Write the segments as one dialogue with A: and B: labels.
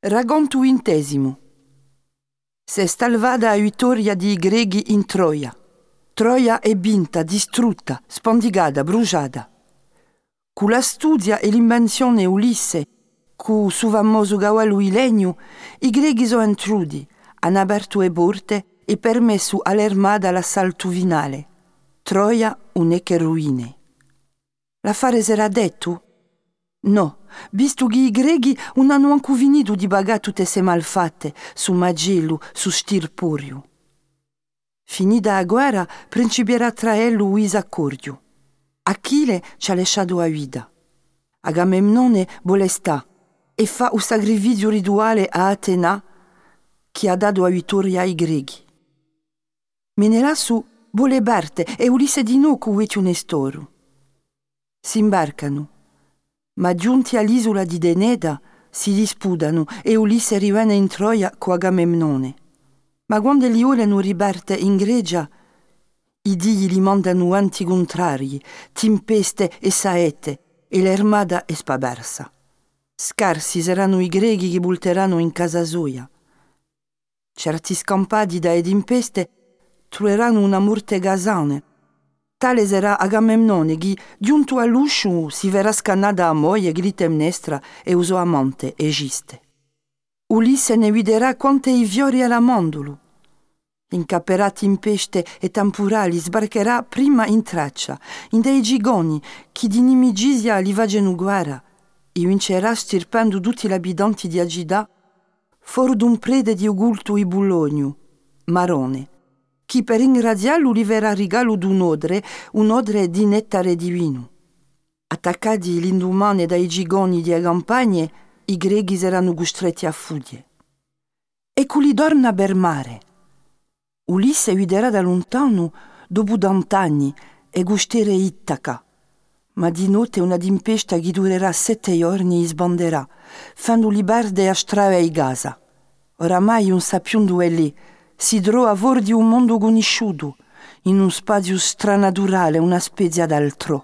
A: Racconto XX. Se stalvada a vittoria di Greghi in Troia. Troia è vinta, distrutta, spondigata, bruciata. Con la studia e l'invenzione Ulisse, con su famoso cavallo di legno, i Greghi sono entrati, hanno aperto le porte e permesso all'armata l'assalto finale. Troia non è che ruine. L'affare sarà detto? No, visto che i Greghi non hanno ancora finito di pagare tutte queste malfatte su Magello, su Stirporio. Finita la guerra, principierà tra ello un disaccordio. Achille ci ha lasciato la vita. Agamennone vuole sta e fa un sacrificio rituale a Atena che ha dato la vittoria ai Greghi. Menelasso vuole parte e Ulisse di nuovo vede un estoro. Si imbarcano. Ma giunti all'isola di Deneda si disputano e Ulisse rimane in Troia con Agamennone. Ma quando gli vogliono riparte in Grecia, i dii li mandano anticontrari, tempeste e saette, e l'armata è spapersa. Scarsi saranno i Greghi che volteranno in casa sua. Certi scampati dalle tempeste troveranno una morte gasane. Tale sarà Agamennone che, giunto all'uscio, si verrà scannata a moglie Clitemnestra e uso amante Egiste. Ulisse ne viderà quante i fiori alla mandolo. Incapperà tempeste e temporali, sbarcherà prima in Traccia, in dei gigoni, che di Nimigisia li facciano guerra, e vincerà stirpando tutti gli abitanti di Agida, fuori d'un prede di ogulto i Bulogno, Marone, chi per ingraziarlo gli verrà regalo d'un odre di nettare divino. Attaccati l'indomani dai gigoni di campagne, i Greghi saranno costretti a fuggire. Ecco li torna per mare. Ulisse vedrà da lontano, dopo 20 anni, e gustere Ittaca. Ma di notte una tempesta che durerà 7 giorni sbanderà, fando perdere a strave e Gaza. Oramai non sa più dove è lì. Si trova fuori di un mondo conosciuto, in un spazio stranaturale, una specie ad altro.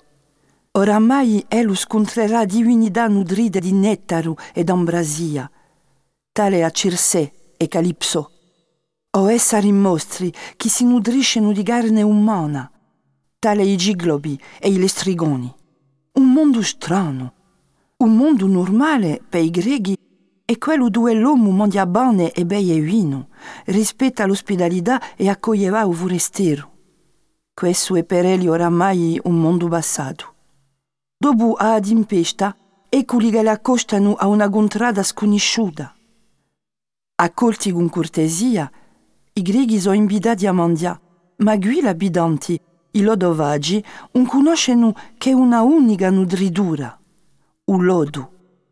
A: Oramai ello scontrerà divinità nutrite di nettaro ed ambrasia, tale a Circe e Calipso, o esseri mostri che si nutriscono di carne umana, tale i giglobi e i lestrigoni. Un mondo strano, un mondo normale per i Greghi è quello dove l'uomo mangia bene e beve vino, rispetta l'ospitalità e accoglieva il forestiero. Questo è per egli oramai un mondo passato. Dopo la tempesta, eccoli che le accostano a una contrada sconosciuta. Accolti con cortesia, i Greghi sono invitati a mangiare, ma qui gli abitanti, i lodovagi, non conoscono che una unica nutritura, il lodo.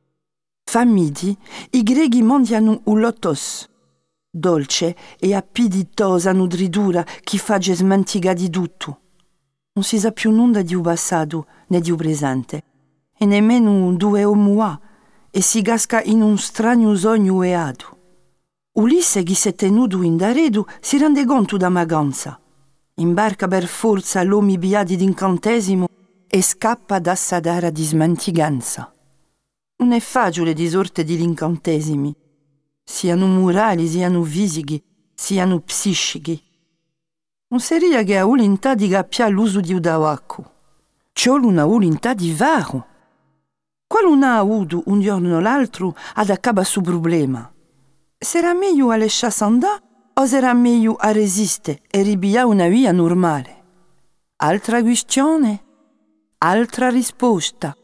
A: Famiti, i Greghi mangiano il lotos, dolce e appetitosa nutritura che fa smantigare di tutto. Non si sa più nulla di un passato né di un presente, e nemmeno dove uomo ha, e si casca in un strano sogno eato. Ulisse, che si è tenuto in d'arredo, si rende conto da mancanza. Imbarca per forza l'uomo biati d'incantesimo e scappa da sadara di smantiganza. Non è facile di sorte di incantesimi, siano morali, siano fisici, siano psichici. Non sarebbe che ha volontà di capire l'uso di un tabacco. C'è una volontà di varo. Qual non ha avuto un giorno o l'altro ad accabare sul problema? Sarà meglio a lasciarsi andare o sarà meglio a resistere e ripiare una via normale? Altra questione, altra risposta.